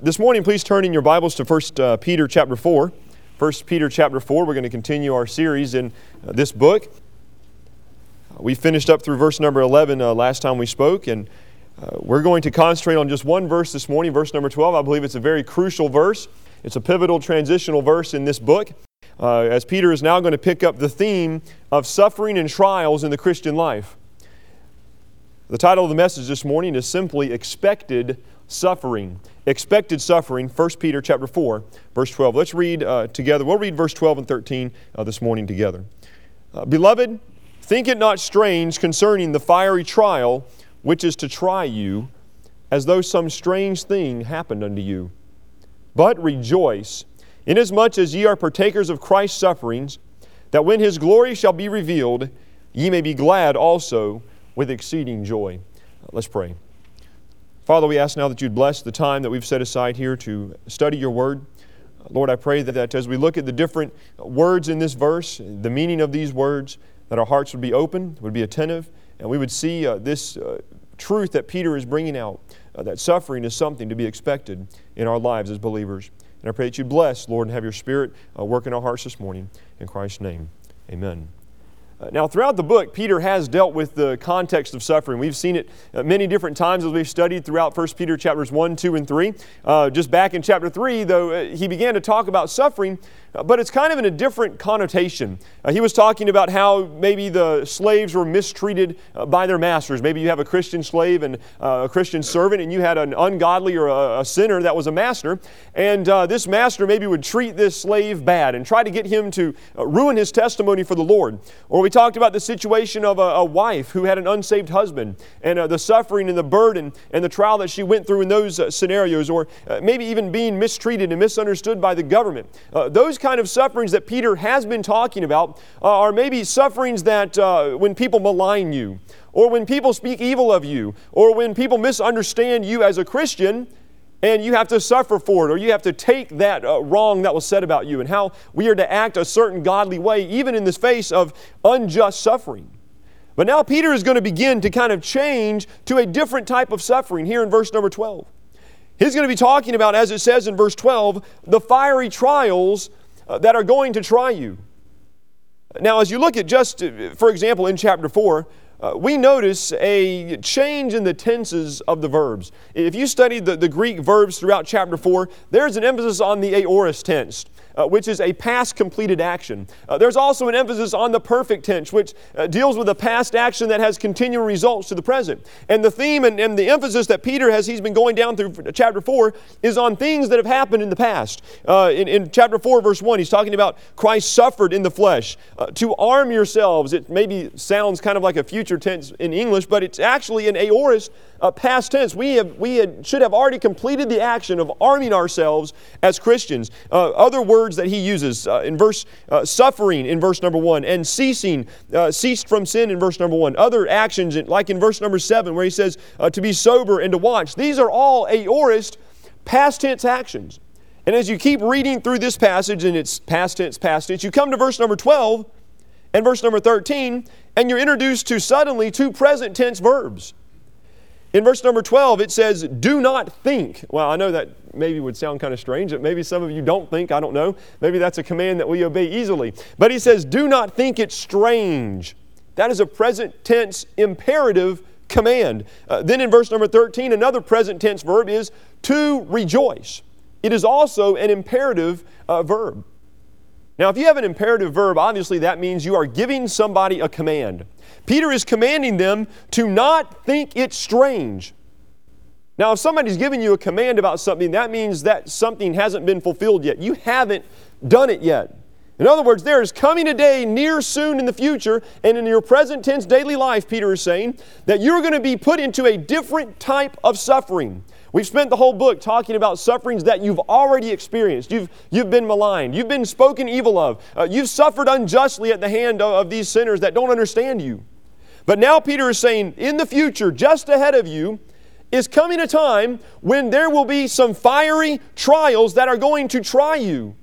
This morning, please turn in your Bibles to 1 Peter chapter 4. 1 Peter chapter 4, we're going to continue our series in this book. We finished up through verse number 11 last time we spoke, and we're going to concentrate on just one verse this morning, verse number 12. I believe it's a very crucial verse. It's a pivotal transitional verse in this book, as Peter is now going to pick up the theme of suffering and trials in the Christian life. The title of the message this morning is simply Expected Suffering. Expected suffering, 1 Peter chapter 4, verse 12. Let's read together. We'll read verse 12 and 13 this morning together. Beloved, think it not strange concerning the fiery trial which is to try you, as though some strange thing happened unto you. But rejoice, inasmuch as ye are partakers of Christ's sufferings, that when His glory shall be revealed, ye may be glad also with exceeding joy. Let's pray. Father, we ask now that You'd bless the time that we've set aside here to study Your Word. Lord, I pray that as we look at the different words in this verse, the meaning of these words, that our hearts would be open, would be attentive, and we would see this truth that Peter is bringing out, that suffering is something to be expected in our lives as believers. And I pray that You'd bless, Lord, and have Your Spirit work in our hearts this morning. In Christ's name, amen. Now, throughout the book, Peter has dealt with the context of suffering. We've seen it many different times as we've studied throughout 1 Peter chapters 1, 2, and 3. Just back in chapter 3, though, he began to talk about suffering, but it's kind of in a different connotation. He was talking about how maybe the slaves were mistreated by their masters. Maybe you have a Christian slave and a Christian servant, and you had an ungodly or a sinner that was a master, and this master maybe would treat this slave bad and try to get him to ruin his testimony for the Lord. Or we talked about the situation of a wife who had an unsaved husband, and the suffering and the burden and the trial that she went through in those scenarios, or maybe even being mistreated and misunderstood by the government. Those kind of sufferings that Peter has been talking about are maybe sufferings that when people malign you, or when people speak evil of you, or when people misunderstand you as a Christian, and you have to suffer for it, or you have to take that wrong that was said about you, and how we are to act a certain godly way, even in the face of unjust suffering. But now Peter is going to begin to kind of change to a different type of suffering here in verse number 12. He's going to be talking about, as it says in verse 12, the fiery trials that are going to try you. Now, as you look at just, for example, in chapter 4, we notice a change in the tenses of the verbs. If you study the Greek verbs throughout chapter 4, there's an emphasis on the aorist tense, which is a past completed action. There's also an emphasis on the perfect tense, which deals with a past action that has continuing results to the present. And the theme and the emphasis that Peter he's been going down through chapter 4 is on things that have happened in the past. In chapter 4, verse 1, he's talking about Christ suffered in the flesh. To arm yourselves, it maybe sounds kind of like a future tense in English, but it's actually an aorist past tense. We should have already completed the action of arming ourselves as Christians. Other words that he uses in verse suffering in verse number 1, and ceased from sin in verse number 1. Other actions like in verse number 7 where he says to be sober and to watch. These are all aorist past tense actions. And as you keep reading through this passage, and it's past tense, you come to verse number 12 and verse number 13, and you're introduced to suddenly two present tense verbs. In verse number 12, it says, do not think. Well, I know that maybe would sound kind of strange. That maybe some of you don't think, I don't know. Maybe that's a command that we obey easily. But he says, do not think it strange. That is a present tense imperative command. Then in verse number 13, another present tense verb is to rejoice. It is also an imperative verb. Now, if you have an imperative verb, obviously that means you are giving somebody a command. Peter is commanding them to not think it strange. Now, if somebody's giving you a command about something, that means that something hasn't been fulfilled yet. You haven't done it yet. In other words, there is coming a day near soon in the future, and in your present tense daily life, Peter is saying, that you're going to be put into a different type of suffering. We've spent the whole book talking about sufferings that you've already experienced. You've been maligned. You've been spoken evil of. You've suffered unjustly at the hand of these sinners that don't understand you. But now Peter is saying, in the future, just ahead of you, is coming a time when there will be some fiery trials that are going to try you.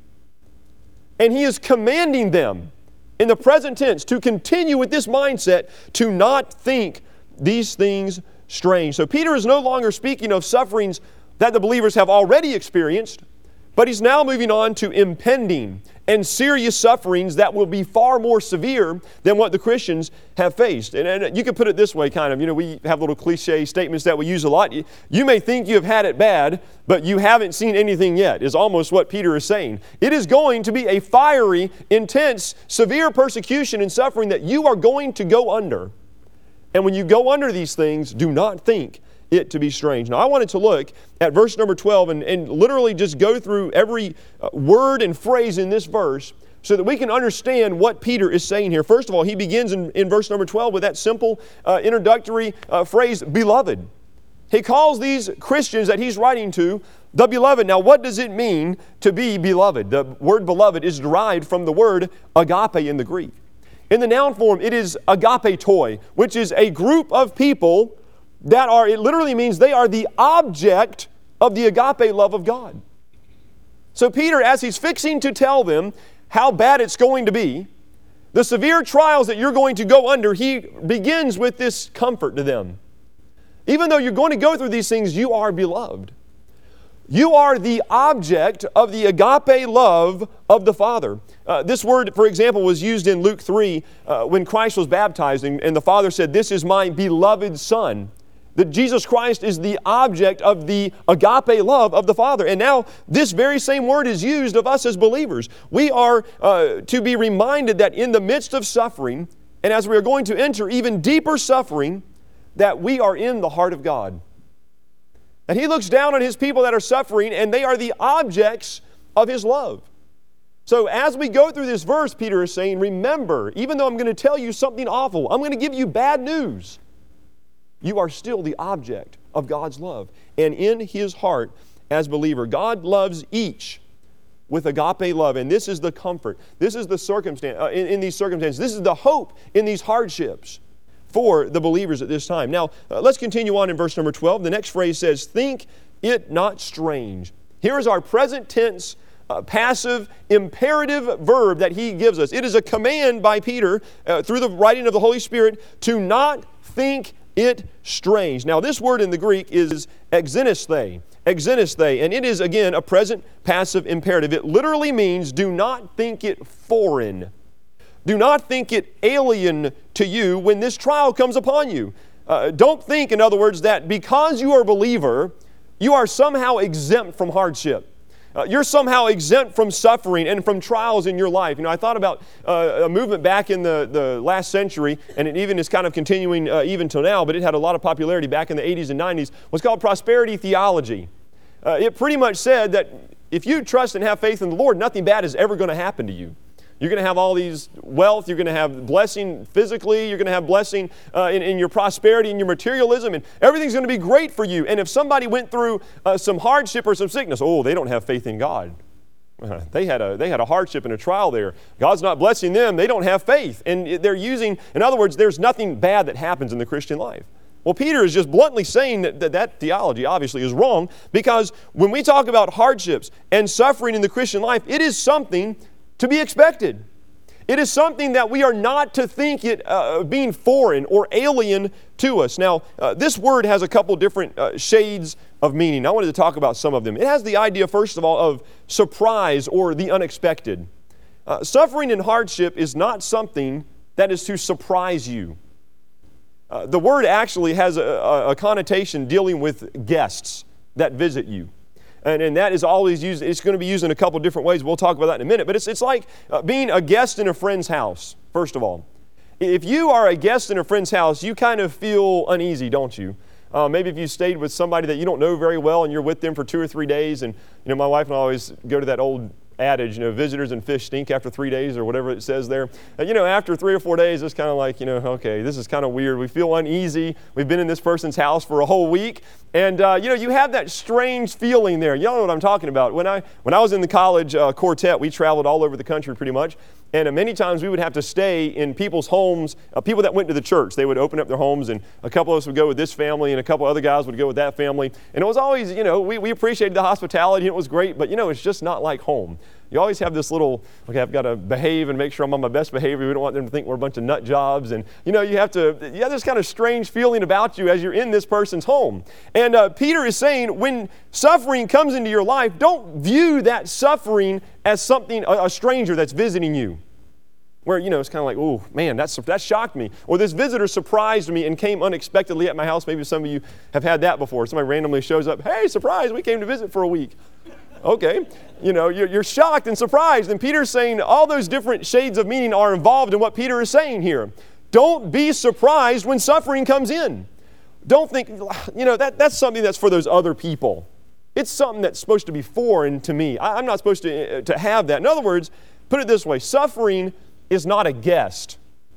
And he is commanding them in the present tense to continue with this mindset to not think these things strange. So Peter is no longer speaking of sufferings that the believers have already experienced, but he's now moving on to impending and serious sufferings that will be far more severe than what the Christians have faced. And you can put it this way, kind of, we have little cliche statements that we use a lot. You may think you have had it bad, but you haven't seen anything yet, is almost what Peter is saying. It is going to be a fiery, intense, severe persecution and suffering that you are going to go under. And when you go under these things, do not think it to be strange. Now, I wanted to look at verse number 12 and literally just go through every word and phrase in this verse so that we can understand what Peter is saying here. First of all, he begins in verse number 12 with that simple introductory phrase, beloved. He calls these Christians that he's writing to the beloved. Now, what does it mean to be beloved? The word beloved is derived from the word agape in the Greek. In the noun form, it is agapetoi, which is a group of people it literally means they are the object of the agape love of God. So Peter, as he's fixing to tell them how bad it's going to be, the severe trials that you're going to go under, he begins with this comfort to them. Even though you're going to go through these things, you are beloved. You are the object of the agape love of the Father. This word, for example, was used in Luke 3 when Christ was baptized, and the Father said, "This is my beloved Son." That Jesus Christ is the object of the agape love of the Father. And now this very same word is used of us as believers. We are to be reminded that in the midst of suffering, and as we are going to enter even deeper suffering, that we are in the heart of God. And He looks down on His people that are suffering, and they are the objects of His love. So as we go through this verse, Peter is saying, remember, even though I'm going to tell you something awful, I'm going to give you bad news, you are still the object of God's love. And in His heart, as believer, God loves each with agape love. And this is the comfort. This is the circumstance, in these circumstances. This is the hope in these hardships for the believers at this time. Now, let's continue on in verse number 12. The next phrase says, think it not strange. Here is our present tense, passive, imperative verb that he gives us. It is a command by Peter, through the writing of the Holy Spirit, to not think it strange. Now, this word in the Greek is exenesthai, and it is, again, a present passive imperative. It literally means do not think it foreign. Do not think it alien to you when this trial comes upon you. Don't think, in other words, that because you are a believer, you are somehow exempt from hardship. You're somehow exempt from suffering and from trials in your life. I thought about a movement back in the last century, and it even is kind of continuing even till now, but it had a lot of popularity back in the 80s and 90s, was called prosperity theology. It pretty much said that if you trust and have faith in the Lord, nothing bad is ever going to happen to you. You're going to have all these wealth, you're going to have blessing physically, you're going to have blessing in your prosperity and your materialism, and everything's going to be great for you. And if somebody went through some hardship or some sickness, they don't have faith in God. They had a hardship and a trial there. God's not blessing them, they don't have faith. And they're using, in other words, there's nothing bad that happens in the Christian life. Well, Peter is just bluntly saying that theology obviously is wrong, because when we talk about hardships and suffering in the Christian life, it is something to be expected. It is something that we are not to think it being foreign or alien to us. Now, this word has a couple different shades of meaning. I wanted to talk about some of them. It has the idea, first of all, of surprise or the unexpected. Suffering and hardship is not something that is to surprise you. The word actually has a connotation dealing with guests that visit you. And that is always used, it's going to be used in a couple different ways. We'll talk about that in a minute. But it's like being a guest in a friend's house, first of all. If you are a guest in a friend's house, you kind of feel uneasy, don't you? Maybe if you stayed with somebody that you don't know very well and you're with them for 2 or 3 days, and my wife and I always go to that old adage, visitors and fish stink after 3 days, or whatever it says there. After 3 or 4 days, it's kind of like, okay, this is kind of weird. We feel uneasy. We've been in this person's house for a whole week. And, you have that strange feeling there. You know what I'm talking about. When I was in the college quartet, we traveled all over the country pretty much. And many times we would have to stay in people's homes, people that went to the church. They would open up their homes, and a couple of us would go with this family, and a couple other guys would go with that family. And it was always, we appreciated the hospitality, and it was great, but, it's just not like home. You always have this little, okay, I've got to behave and make sure I'm on my best behavior. We don't want them to think we're a bunch of nut jobs. And, you have this kind of strange feeling about you as you're in this person's home. And Peter is saying, when suffering comes into your life, don't view that suffering as something, a stranger that's visiting you. Where, it's kind of like, oh, man, that shocked me. Or this visitor surprised me and came unexpectedly at my house. Maybe some of you have had that before. Somebody randomly shows up, hey, surprise, we came to visit for a week. Okay, you're shocked and surprised. And Peter's saying all those different shades of meaning are involved in what Peter is saying here. Don't be surprised when suffering comes in. Don't think, that's something that's for those other people. It's something that's supposed to be foreign to me. I'm not supposed to have that. In other words, put it this way, suffering is not a guest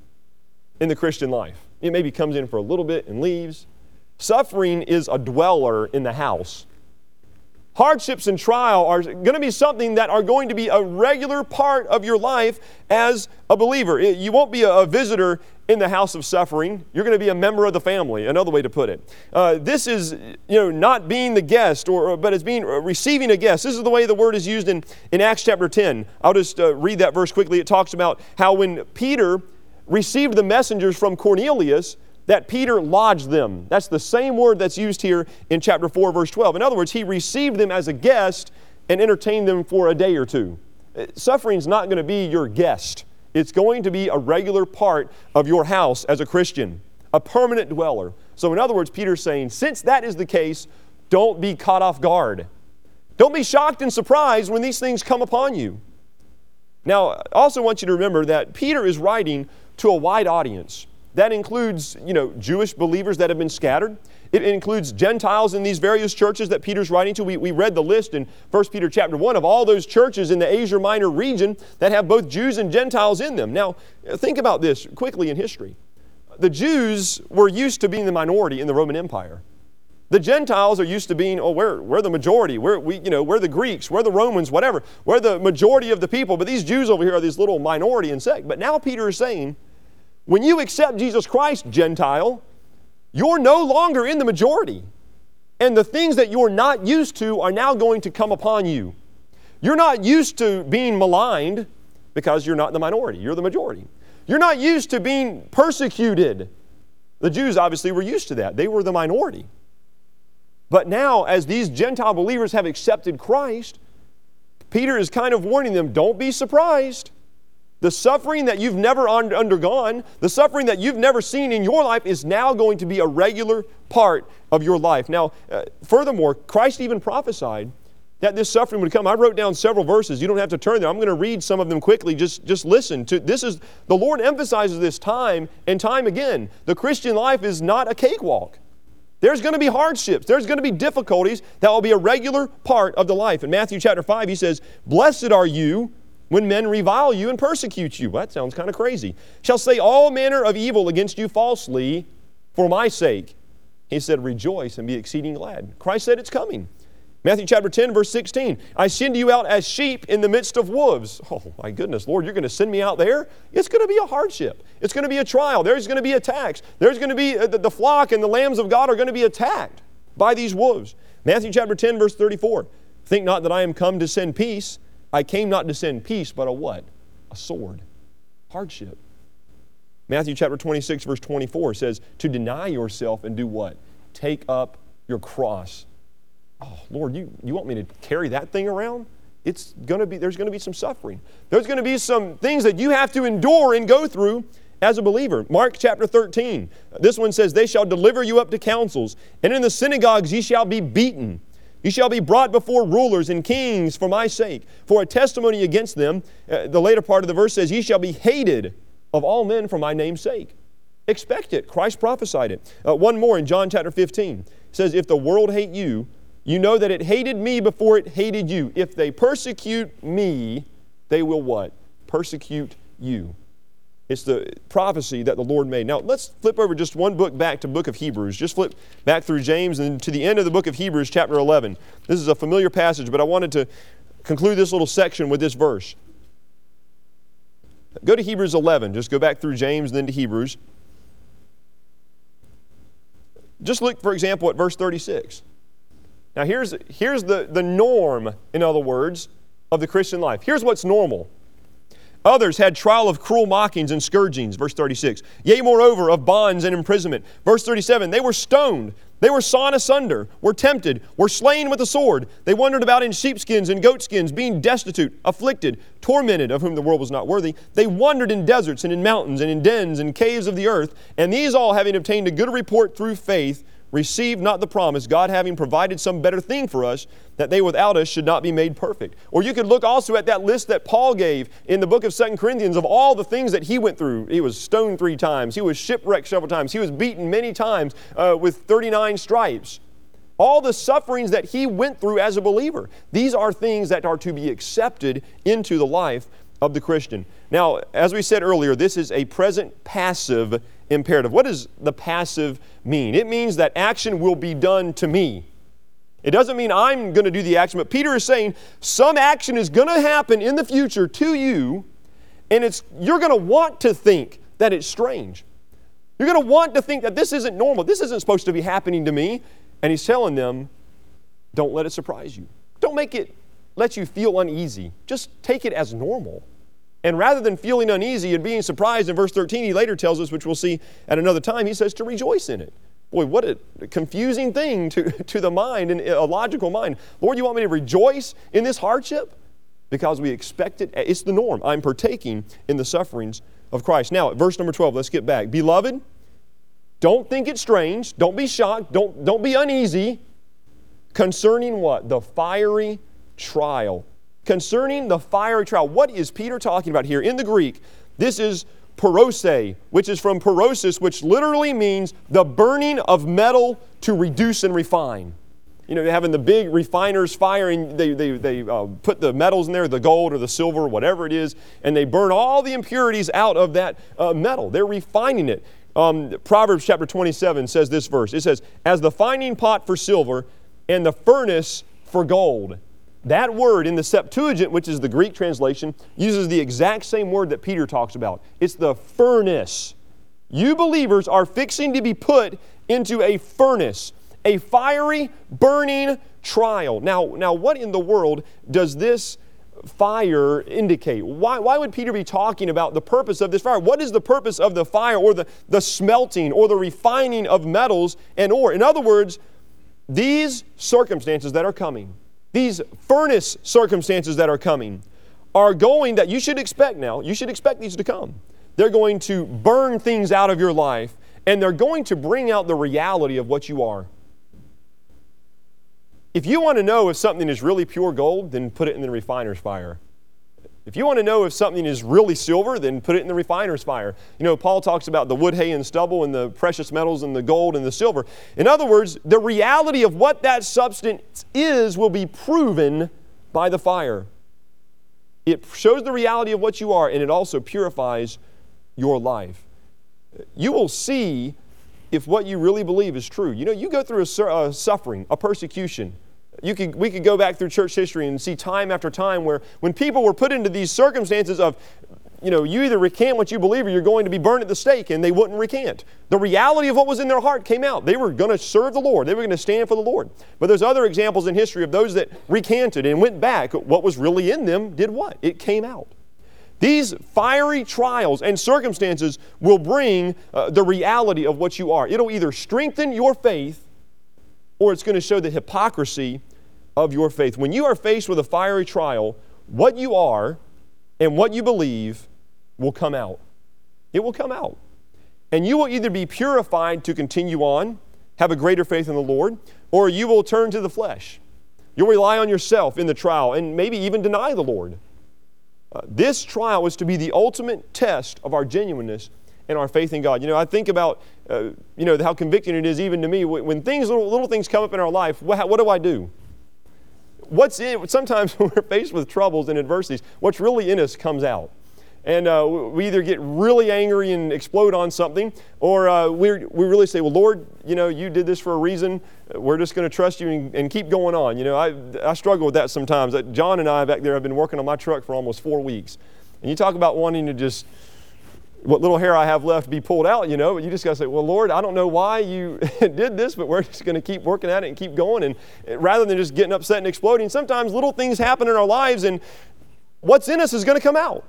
in the Christian life. It maybe comes in for a little bit and leaves. Suffering is a dweller in the house. Hardships and trial are going to be something that are going to be a regular part of your life as a believer. You won't be a visitor in the house of suffering. You're going to be a member of the family, another way to put it. This is, not being the guest, but it's receiving a guest. This is the way the word is used in Acts chapter 10. I'll just read that verse quickly. It talks about how when Peter received the messengers from Cornelius, that Peter lodged them. That's the same word that's used here in chapter 4, verse 12. In other words, he received them as a guest and entertained them for a day or two. Suffering's not going to be your guest. It's going to be a regular part of your house as a Christian, a permanent dweller. So in other words, Peter's saying, since that is the case, don't be caught off guard. Don't be shocked and surprised when these things come upon you. Now, I also want you to remember that Peter is writing to a wide audience. That includes, Jewish believers that have been scattered. It includes Gentiles in these various churches that Peter's writing to. We read the list in 1 Peter chapter 1 of all those churches in the Asia Minor region that have both Jews and Gentiles in them. Now, think about this quickly in history. The Jews were used to being the minority in the Roman Empire. The Gentiles are used to being, we're the majority. We're the Greeks, we're the Romans, whatever. We're the majority of the people. But these Jews over here are this little minority and sect. But now Peter is saying, when you accept Jesus Christ, Gentile, you're no longer in the majority. And the things that you're not used to are now going to come upon you. You're not used to being maligned because you're not the minority. You're the majority. You're not used to being persecuted. The Jews obviously were used to that. They were the minority. But now, as these Gentile believers have accepted Christ, Peter is kind of warning them, don't be surprised. The suffering that you've never undergone, the suffering that you've never seen in your life is now going to be a regular part of your life. Now, furthermore, Christ even prophesied that this suffering would come. I wrote down several verses. You don't have to turn there. I'm going to read some of them quickly. Just listen. The Lord emphasizes this time and time again. The Christian life is not a cakewalk. There's going to be hardships. There's going to be difficulties that will be a regular part of the life. In Matthew chapter 5, he says, "Blessed are you when men revile you and persecute you." Well, that sounds kind of crazy. "Shall say all manner of evil against you falsely for my sake." He said, "Rejoice and be exceeding glad." Christ said it's coming. Matthew chapter 10, verse 16, "I send you out as sheep in the midst of wolves." Oh my goodness, Lord, you're going to send me out there? It's going to be a hardship. It's going to be a trial. There's going to be attacks. There's going to be the flock and the lambs of God are going to be attacked by these wolves. Matthew chapter 10, verse 34, "Think not that I am come to send peace. I came not to send peace, but a what? A sword." Hardship. Matthew chapter 26, verse 24 says, "To deny yourself and do what? Take up your cross." Oh, Lord, you want me to carry that thing around? There's going to be some suffering. There's going to be some things that you have to endure and go through as a believer. Mark chapter 13, this one says, "They shall deliver you up to councils, and in the synagogues ye shall be beaten. You shall be brought before rulers and kings for my sake, for a testimony against them." The later part of the verse says, "Ye shall be hated of all men for my name's sake." Expect it. Christ prophesied it. One more in John chapter 15. It says, "If the world hate you, you know that it hated me before it hated you. If they persecute me, they will" what? "Persecute you." It's the prophecy that the Lord made. Now, let's flip over just one book back to the book of Hebrews. Just flip back through James and to the end of the book of Hebrews, chapter 11. This is a familiar passage, but I wanted to conclude this little section with this verse. Go to Hebrews 11. Just go back through James and then to Hebrews. Just look, for example, at verse 36. Now, here's the norm, in other words, of the Christian life. Here's what's normal. Others had trial of cruel mockings and scourgings, verse 36. Yea, moreover, of bonds and imprisonment. Verse 37, they were stoned. They were sawn asunder, were tempted, were slain with the sword. They wandered about in sheepskins and goatskins, being destitute, afflicted, tormented, of whom the world was not worthy. They wandered in deserts and in mountains and in dens and caves of the earth. And these all, having obtained a good report through faith, received not the promise, God having provided some better thing for us, that they without us should not be made perfect. Or you could look also at that list that Paul gave in the book of 2 Corinthians of all the things that he went through. He was stoned 3 times. He was shipwrecked several times. He was beaten many times with 39 stripes. All the sufferings that he went through as a believer. These are things that are to be accepted into the life of the Christian. Now, as we said earlier, this is a present passive imperative. What does the passive mean? It means that action will be done to me. It doesn't mean I'm going to do the action, but Peter is saying some action is going to happen in the future to you, and you're going to want to think that it's strange. You're going to want to think that this isn't normal. This isn't supposed to be happening to me. And he's telling them, don't let it surprise you. Don't make it let you feel uneasy. Just take it as normal. And rather than feeling uneasy and being surprised, in verse 13, he later tells us, which we'll see at another time, he says to rejoice in it. Boy, what a confusing thing to the mind, and a logical mind. Lord, you want me to rejoice in this hardship? Because we expect it. It's the norm. I'm partaking in the sufferings of Christ. Now, at verse number 12, let's get back. Beloved, don't think it strange. Don't be shocked. Don't be uneasy. Concerning what? The fiery trial. Concerning the fiery trial. What is Peter talking about here? In the Greek, this is porose, which is from porosis, which literally means the burning of metal to reduce and refine. You know, they're having the big refiner's fire, and they put the metals in there, the gold or the silver, or whatever it is, and they burn all the impurities out of that metal. They're refining it. Proverbs chapter 27 says this verse. It says, as the fining pot for silver and the furnace for gold. That word in the Septuagint, which is the Greek translation, uses the exact same word that Peter talks about. It's the furnace. You believers are fixing to be put into a furnace, a fiery, burning trial. Now, what in the world does this fire indicate? Why would Peter be talking about the purpose of this fire? What is the purpose of the fire, or the smelting or the refining of metals and ore? In other words, these circumstances that are coming, these furnace circumstances that are coming, are going, that you should expect now, you should expect these to come. They're going to burn things out of your life, and they're going to bring out the reality of what you are. If you want to know if something is really pure gold, then put it in the refiner's fire. If you want to know if something is really silver, then put it in the refiner's fire. You know, Paul talks about the wood, hay, and stubble, and the precious metals, and the gold, and the silver. In other words, the reality of what that substance is will be proven by the fire. It shows the reality of what you are, and it also purifies your life. You will see if what you really believe is true. You know, you go through a suffering, a persecution. We could go back through church history and see time after time where when people were put into these circumstances of, you know, you either recant what you believe or you're going to be burned at the stake, and they wouldn't recant. The reality of what was in their heart came out. They were going to serve the Lord. They were going to stand for the Lord. But there's other examples in history of those that recanted and went back. What was really in them did what? It came out. These fiery trials and circumstances will bring the reality of what you are. It'll either strengthen your faith, or it's going to show the hypocrisy of your faith. When you are faced with a fiery trial, what you are and what you believe will come out. It will come out. And you will either be purified to continue on, have a greater faith in the Lord, or you will turn to the flesh. You'll rely on yourself in the trial and maybe even deny the Lord. This trial is to be the ultimate test of our genuineness and our faith in God. You know, I think about, how convicting it is even to me. When little things come up in our life, what do I do? Sometimes when we're faced with troubles and adversities, what's really in us comes out. And we either get really angry and explode on something, or we really say, well, Lord, you did this for a reason. We're just going to trust you and keep going on. You know, I struggle with that sometimes. John and I back there have been working on my truck for almost 4 weeks. And you talk about wanting to just, what little hair I have left be pulled out, but you just got to say, well, Lord, I don't know why you did this, but we're just going to keep working at it and keep going. And rather than just getting upset and exploding, sometimes little things happen in our lives and what's in us is going to come out.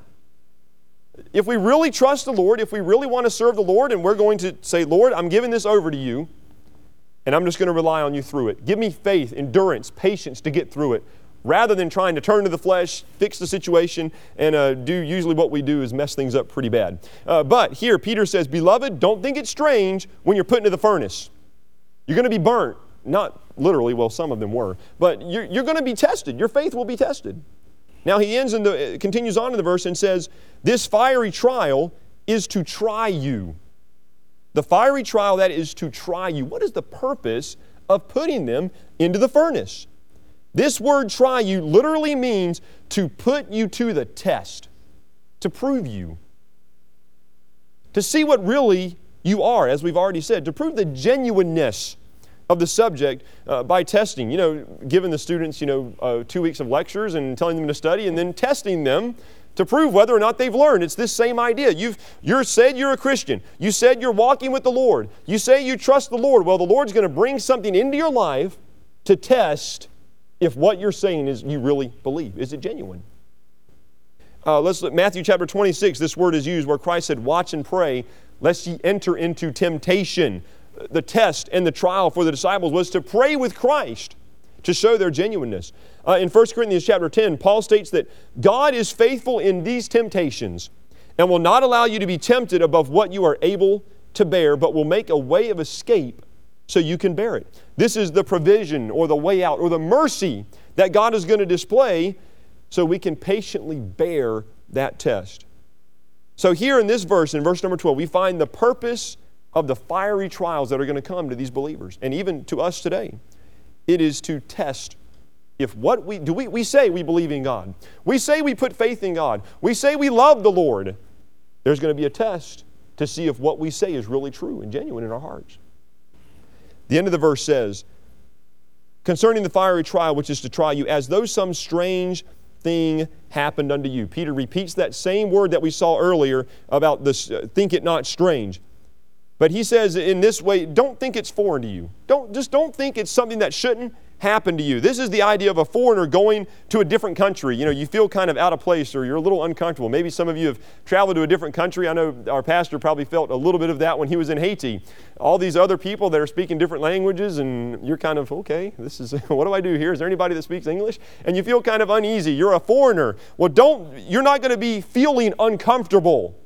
If we really trust the Lord, if we really want to serve the Lord, and we're going to say, Lord, I'm giving this over to you, and I'm just going to rely on you through it. Give me faith, endurance, patience to get through it, rather than trying to turn to the flesh, fix the situation, and do usually what we do is mess things up pretty bad. But here, Peter says, Beloved, don't think it's strange when you're put into the furnace. You're going to be burnt. Not literally, well, some of them were. But you're going to be tested. Your faith will be tested. Now he continues on in the verse and says, this fiery trial is to try you. The fiery trial, that is to try you. What is the purpose of putting them into the furnace? This word try you literally means to put you to the test, to prove you, to see what really you are, as we've already said, to prove the genuineness of the subject by testing. Giving the students, 2 weeks of lectures and telling them to study and then testing them to prove whether or not they've learned. It's this same idea. You're said you're a Christian. You said you're walking with the Lord. You say you trust the Lord. Well, the Lord's going to bring something into your life to test if what you're saying is you really believe. Is it genuine? Let's look, Matthew chapter 26, this word is used where Christ said, watch and pray, lest ye enter into temptation. The test and the trial for the disciples was to pray with Christ to show their genuineness. In 1 Corinthians chapter 10, Paul states that God is faithful in these temptations and will not allow you to be tempted above what you are able to bear, but will make a way of escape so you can bear it. This is the provision or the way out or the mercy that God is going to display so we can patiently bear that test. So here in this verse, in verse number 12, we find the purpose of the fiery trials that are going to come to these believers and even to us today. It is to test if what we say we believe in God. We say we put faith in God. We say we love the Lord. There's going to be a test to see if what we say is really true and genuine in our hearts. The end of the verse says, concerning the fiery trial which is to try you, as though some strange thing happened unto you. Peter repeats that same word that we saw earlier about this, think it not strange. But he says in this way, don't think it's foreign to you. Don't think it's something that shouldn't happen to you. This is the idea of a foreigner going to a different country. You feel kind of out of place or you're a little uncomfortable. Maybe some of you have traveled to a different country. I know our pastor probably felt a little bit of that when he was in Haiti. All these other people that are speaking different languages and you're kind of, okay, this is, what do I do here? Is there anybody that speaks English? And you feel kind of uneasy. You're a foreigner. Well, you're not going to be feeling uncomfortable.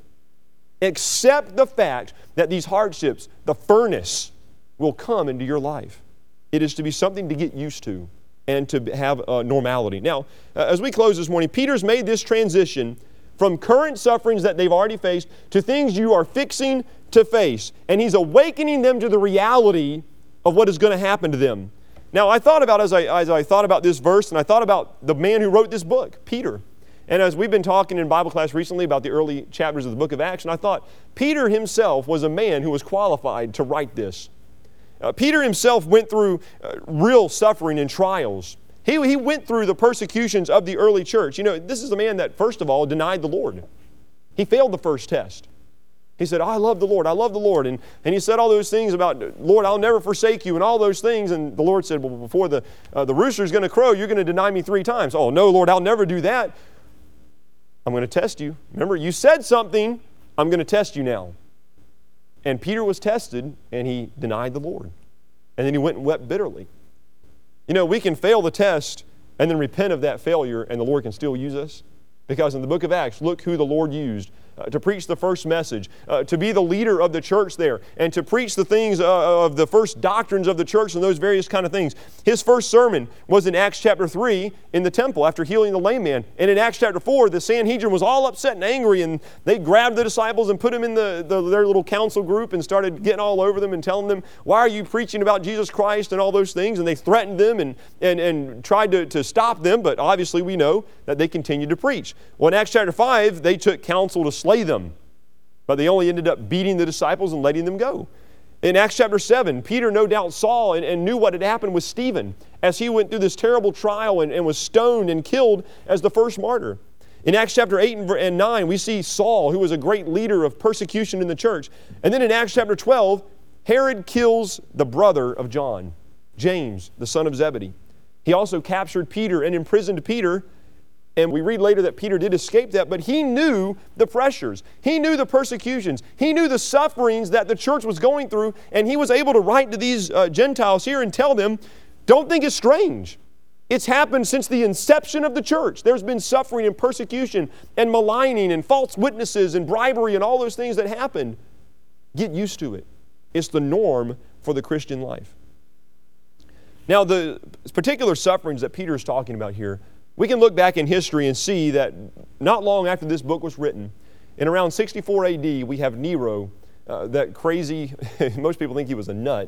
Accept the fact that these hardships, the furnace, will come into your life. It is to be something to get used to and to have normality. Now, as we close this morning, Peter's made this transition from current sufferings that they've already faced to things you are fixing to face. And he's awakening them to the reality of what is going to happen to them. Now, I thought about, as I thought about this verse, and I thought about the man who wrote this book, Peter. And as we've been talking in Bible class recently about the early chapters of the book of Acts, and I thought Peter himself was a man who was qualified to write this. Peter himself went through real suffering and trials. He went through the persecutions of the early church. This is a man that, first of all, denied the Lord. He failed the first test. He said, I love the Lord, I love the Lord. And he said all those things about, Lord, I'll never forsake you, and all those things. And the Lord said, well, before the rooster's going to crow, you're going to deny me 3 times. Oh, no, Lord, I'll never do that. I'm going to test you. Remember, you said something, I'm going to test you now. And Peter was tested, and he denied the Lord. And then he went and wept bitterly. We can fail the test and then repent of that failure, and the Lord can still use us. Because in the book of Acts, look who the Lord used to preach the first message, to be the leader of the church there, and to preach the things of the first doctrines of the church and those various kind of things. His first sermon was in Acts chapter 3 in the temple after healing the lame man. And in Acts chapter 4, the Sanhedrin was all upset and angry, and they grabbed the disciples and put them in their little council group and started getting all over them and telling them, why are you preaching about Jesus Christ and all those things? And they threatened them and tried to stop them, but obviously we know that they continued to preach. Well, in Acts chapter 5, they took counsel to slay them, but they only ended up beating the disciples and letting them go. In Acts chapter 7, Peter no doubt saw and knew what had happened with Stephen as he went through this terrible trial and was stoned and killed as the first martyr. In Acts chapter 8 and 9, we see Saul, who was a great leader of persecution in the church. And then in Acts chapter 12, Herod kills the brother of John, James, the son of Zebedee. He also captured Peter and imprisoned Peter. And we read later that Peter did escape that, but he knew the pressures. He knew the persecutions. He knew the sufferings that the church was going through, and he was able to write to these Gentiles here and tell them, don't think it's strange. It's happened since the inception of the church. There's been suffering and persecution and maligning and false witnesses and bribery and all those things that happened. Get used to it. It's the norm for the Christian life. Now, the particular sufferings that Peter is talking about here, we can look back in history and see that not long after this book was written, in around 64 AD, we have Nero, that crazy, most people think he was a nut,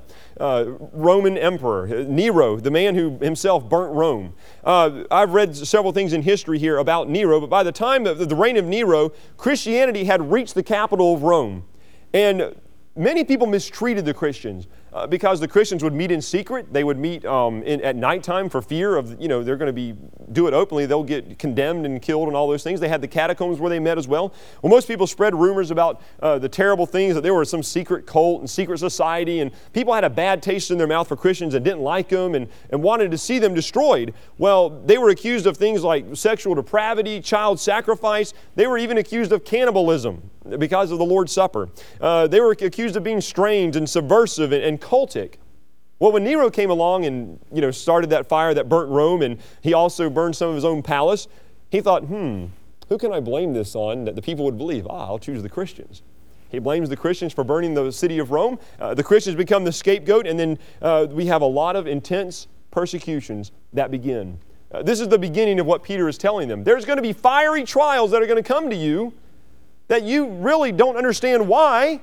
Roman emperor. Nero, the man who himself burnt Rome. I've read several things in history here about Nero, but by the time of the reign of Nero, Christianity had reached the capital of Rome. And many people mistreated the Christians because the Christians would meet in secret. They would meet at nighttime for fear of, they're going to do it openly. They'll get condemned and killed and all those things. They had the catacombs where they met as well. Well, most people spread rumors about the terrible things, that there were some secret cult and secret society, and people had a bad taste in their mouth for Christians and didn't like them and wanted to see them destroyed. Well, they were accused of things like sexual depravity, child sacrifice. They were even accused of cannibalism because of the Lord's Supper. They were accused of being strange and subversive and cultic. Well, when Nero came along and started that fire that burnt Rome, and he also burned some of his own palace, he thought, who can I blame this on that the people would believe? I'll choose the Christians. He blames the Christians for burning the city of Rome. The Christians become the scapegoat, and then we have a lot of intense persecutions that begin. This is the beginning of what Peter is telling them. There's going to be fiery trials that are going to come to you that you really don't understand why,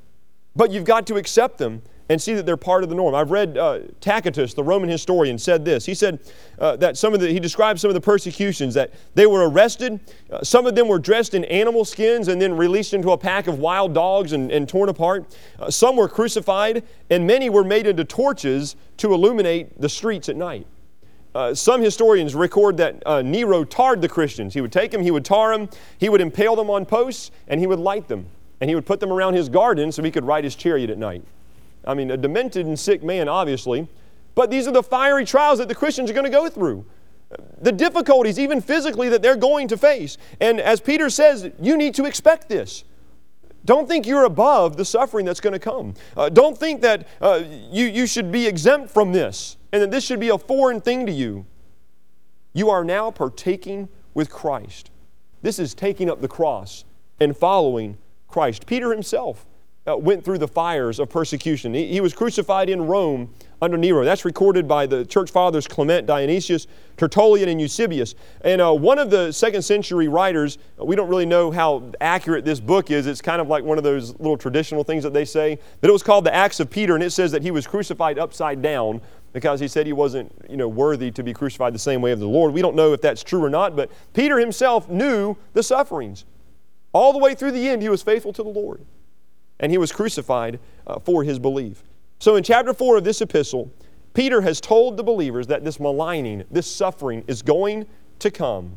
but you've got to accept them and see that they're part of the norm. I've read Tacitus, the Roman historian, said this. He said that he described some of the persecutions, that they were arrested. Some of them were dressed in animal skins and then released into a pack of wild dogs and torn apart. Some were crucified, and many were made into torches to illuminate the streets at night. Some historians record that Nero tarred the Christians. He would take them, he would tar them, he would impale them on posts, and he would light them. And he would put them around his garden so he could ride his chariot at night. I mean, a demented and sick man, obviously. But these are the fiery trials that the Christians are going to go through. The difficulties, even physically, that they're going to face. And as Peter says, you need to expect this. Don't think you're above the suffering that's going to come. Don't think that you should be exempt from this and that this should be a foreign thing to you. You are now partaking with Christ. This is taking up the cross and following Christ. Peter himself went through the fires of persecution. He was crucified in Rome under Nero. That's recorded by the church fathers Clement, Dionysius, Tertullian, and Eusebius. And one of the second century writers, we don't really know how accurate this book is. It's kind of like one of those little traditional things that they say. But it was called the Acts of Peter, and it says that he was crucified upside down because he said he wasn't, worthy to be crucified the same way of the Lord. We don't know if that's true or not, but Peter himself knew the sufferings. All the way through the end, he was faithful to the Lord. And he was crucified for his belief. So in chapter 4 of this epistle, Peter has told the believers that this maligning, this suffering is going to come.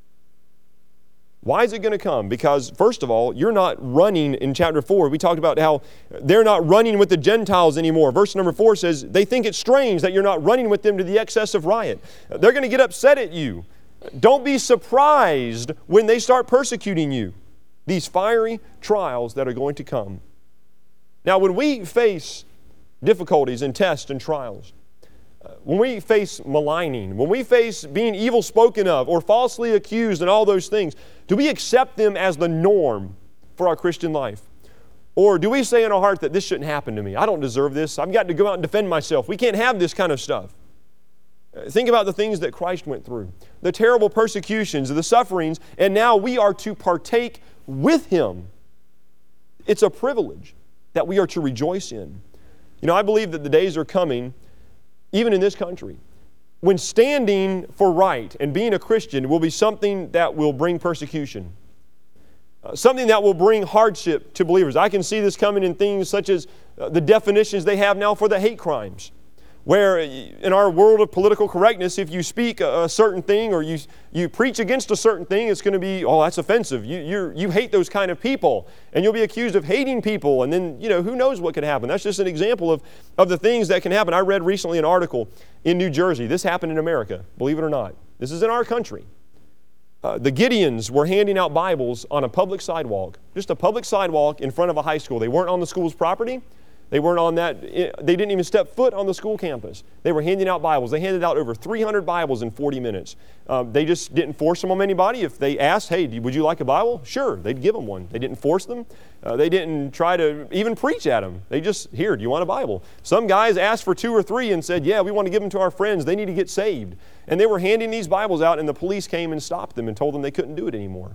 Why is it going to come? Because, first of all, you're not running in chapter 4. We talked about how they're not running with the Gentiles anymore. Verse number 4 says, they think it's strange that you're not running with them to the excess of riot. They're going to get upset at you. Don't be surprised when they start persecuting you. These fiery trials that are going to come. Now, when we face difficulties and tests and trials, when we face maligning, when we face being evil spoken of or falsely accused and all those things, do we accept them as the norm for our Christian life? Or do we say in our heart that this shouldn't happen to me? I don't deserve this. I've got to go out and defend myself. We can't have this kind of stuff. Think about the things that Christ went through, the terrible persecutions, the sufferings, and now we are to partake with Him. It's a privilege that we are to rejoice in. I believe that the days are coming, even in this country, when standing for right and being a Christian will be something that will bring persecution. Something that will bring hardship to believers. I can see this coming in things such as the definitions they have now for the hate crimes. where in our world of political correctness, if you speak a certain thing or you preach against a certain thing, it's going to be, oh, that's offensive. You hate those kind of people, and you'll be accused of hating people, and then, who knows what could happen. That's just an example of the things that can happen. I read recently an article in New Jersey. This happened in America, believe it or not. This is in our country. The Gideons were handing out Bibles on a public sidewalk, just a public sidewalk in front of a high school. They weren't on the school's property. They weren't on that. They didn't even step foot on the school campus. They were handing out Bibles. They handed out over 300 Bibles in 40 minutes. They just didn't force them on anybody. If they asked, hey, would you like a Bible? Sure, they'd give them one. They didn't force them. They didn't try to even preach at them. They just, here, do you want a Bible? Some guys asked for 2 or 3 and said, yeah, we want to give them to our friends. They need to get saved. And they were handing these Bibles out, and the police came and stopped them and told them they couldn't do it anymore.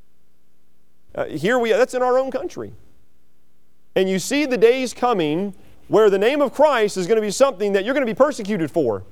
That's in our own country. And you see the days coming where the name of Christ is going to be something that you're going to be persecuted for.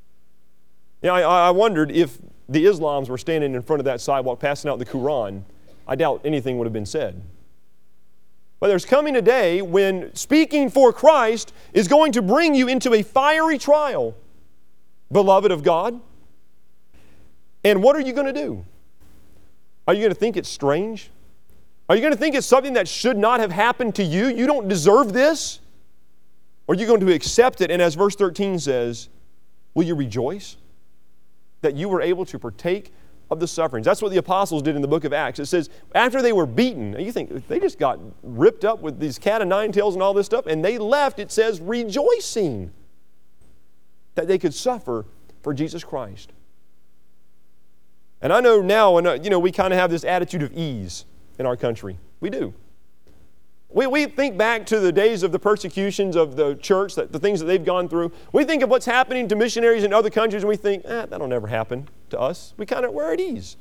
I wondered if the Islams were standing in front of that sidewalk passing out the Quran, I doubt anything would have been said. But there's coming a day when speaking for Christ is going to bring you into a fiery trial, beloved of God. And what are you going to do? Are you going to think it's strange? Are you going to think it's something that should not have happened to you? You don't deserve this? Or are you going to accept it? And as verse 13 says, will you rejoice that you were able to partake of the sufferings? That's what the apostles did in the book of Acts. It says, after they were beaten, you think they just got ripped up with these cat o' nine tails and all this stuff, and they left, it says, rejoicing that they could suffer for Jesus Christ. And I know now, we kind of have this attitude of ease in our country. We do. We think back to the days of the persecutions of the church, the things that they've gone through. We think of what's happening to missionaries in other countries, and we think, that'll never happen to us. We're at ease.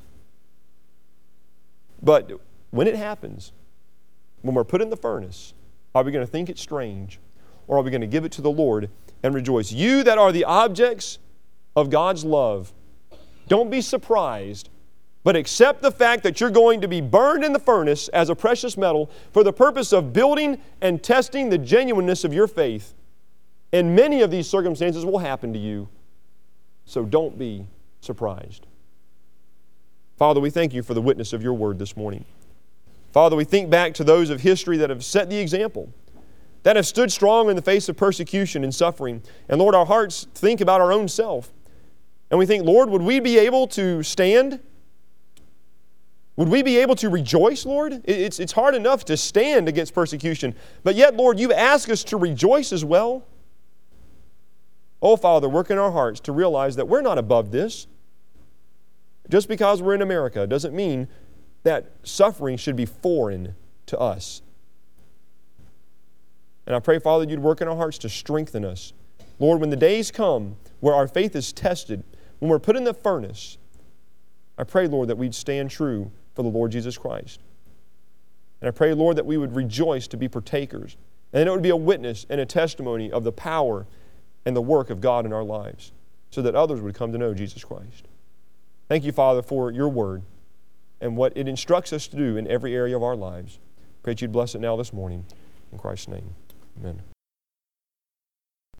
But when it happens, when we're put in the furnace, are we going to think it's strange, or are we going to give it to the Lord and rejoice? You that are the objects of God's love, don't be surprised, but accept the fact that you're going to be burned in the furnace as a precious metal for the purpose of building and testing the genuineness of your faith. And many of these circumstances will happen to you, so don't be surprised. Father, we thank you for the witness of your word this morning. Father, we think back to those of history that have set the example, that have stood strong in the face of persecution and suffering. And Lord, our hearts think about our own self. And we think, Lord, would we be able to stand? Would we be able to rejoice, Lord? It's hard enough to stand against persecution, but yet, Lord, you ask us to rejoice as well. Oh, Father, work in our hearts to realize that we're not above this. Just because we're in America doesn't mean that suffering should be foreign to us. And I pray, Father, you'd work in our hearts to strengthen us. Lord, when the days come where our faith is tested, when we're put in the furnace, I pray, Lord, that we'd stand true for the Lord Jesus Christ. And I pray, Lord, that we would rejoice to be partakers, and it would be a witness and a testimony of the power and the work of God in our lives, so that others would come to know Jesus Christ. Thank you, Father, for your word and what it instructs us to do in every area of our lives. Pray that you'd bless it now this morning. In Christ's name, amen.